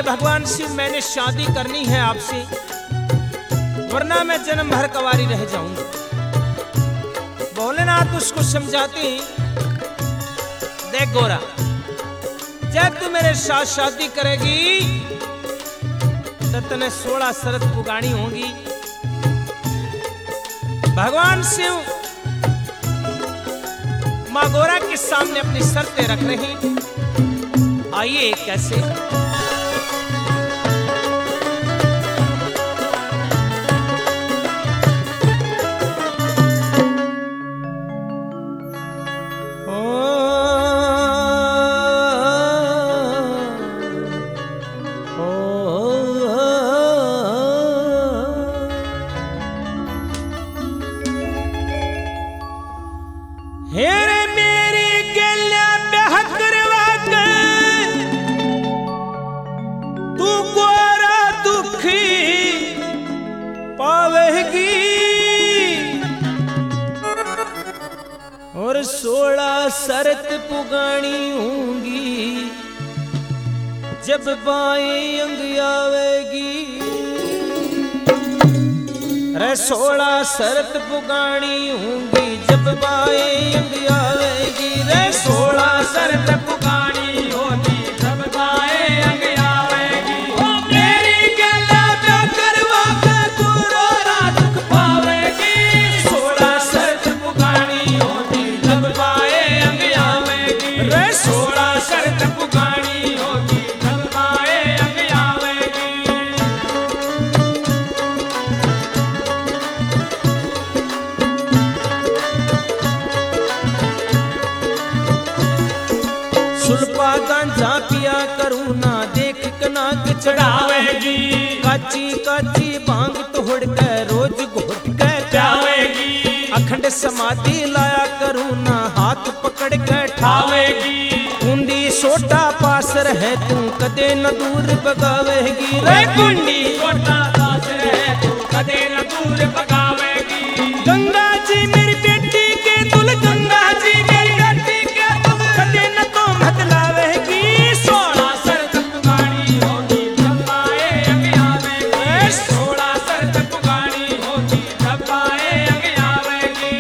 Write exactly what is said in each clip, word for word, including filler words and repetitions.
कि भगवान शिव मैंने शादी करनी है आपसे, वरना मैं जन्म भर कवारी रह जाऊंगी। भोलेनाथ उसको समझाते, देख गोरा, जब तू मेरे साथ शादी करेगी तो तने सोलह शरत पुगानी होगी। भगवान शिव माँ गोरा के सामने अपनी शर्तें रख रही। आइए कैसे। हेरे मेरी गल्या ब्याह करवा के तू गोरा दुखी पावेगी, और सोलह शरत पुगानी होंगी जब बाएं अंग आवेगी। रे सोलह शरत पुगानी होंगी जब बाएं अंग आवेगी। रे सोलह शरत पुगानी होगी जब बाएं अंग आवेगी। ओ मेरी गला ब्याह करवा के तू रोरा दुख पावेगी। सोलह शरत पुगानी होगी जब बाएं अंग आवेगी। रे सोलह शरत पुगानी होगी जब बाएं अंग आवेगी। सुल्पा गांजा पिया करूँ ना देख कनाक चढ़ावेगी। काची काची भांग तोड़ के रोज घोट के प्यावेगी। अखंड समाधि लाया करूँ ना हाथ पकड़ के ठावेगी। कुंडी सोटा पास रहे तू कदे न दूर भगावेगी। रे कुंडी सोटा पास रहे तू कदे न दूर भगावेगी। गंगा जी मेरी बेटी के दुल, गंगा जी मेरी बेटी के दुल, कदे न तो मत लावेगी। सोलह शरत पुगानी होगी जब बाएं अंग आवेगी। सोलह शरत पुगानी होगी जब बाएं अंग आवेगी।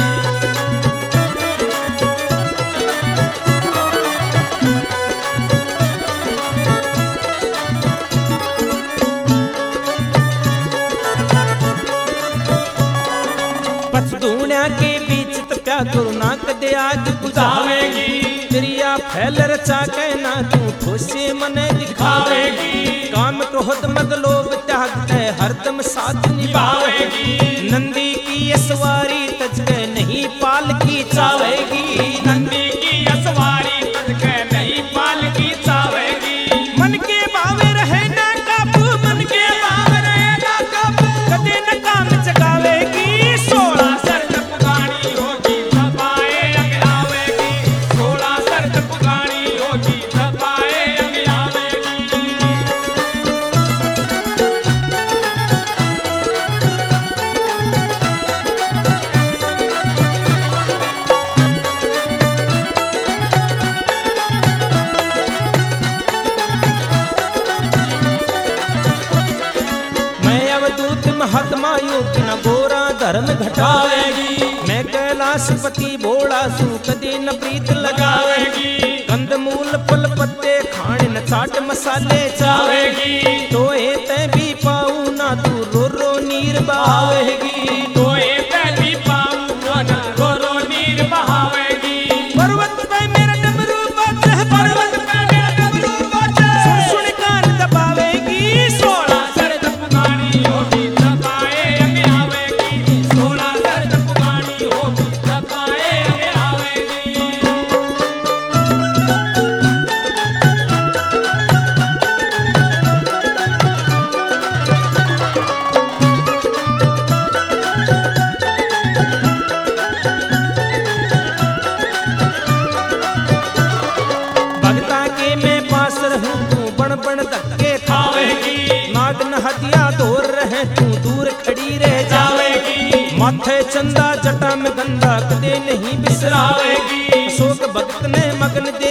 पचदूणिया के बीच तप्या करू ना कदे आग बुझावेगी। क्रिया फैल रचा के ना तू ठोसे मने दिखावेगी। काम क्रोध मद लोभ त्याग के हरदम साथ निभावेगी। नंदी की असवारी तज के नहीं पाल की चावेगी। नंदी की असवारी तज के नहीं पाल की चावेगी। मन के भावे रहे ना काबू, मन के भावे रहे ना काबू, कदे न काम चगावेगी। सोलह शरत पुगानी होगी जब बाएं अंग आवेगी। सोलह शरत पुगानी होगी जब बाएं अंग आवेगी। मैं अवधूत महात्मा योग न गोरा धर्म घटावेगी। मैं कैलाशपति भोला सू कदे न प्रीत लगावेगी। कंद मूल फल पत्ते खाने न चाट मसाले चावेगी। तो ते भी पाऊ ना तू रो रो नीर बहावेगी। तो ते भी पाऊ ना रो रो नीर बहावेगी। पर्वत पे मेरा डमरू बाजे, पर्वत पे मेरा डमरू बाजे, सुन सुन कान दबावेगी। सोलह शरत पुगानी होगी जब बाएं अंग आवेगी। सोलह शरत पुगानी होगी जब बाएं अंग आवेगी। भगता के मैं पास रहूं तू बण बण धक्के खावेगी। नाग न हथिया दौर रहे तू दूर खड़ी रह जावेगी। माथे चंदा जटा में गंदा कदे नहीं बिसरावेगी। अशोक भक्त ने मगन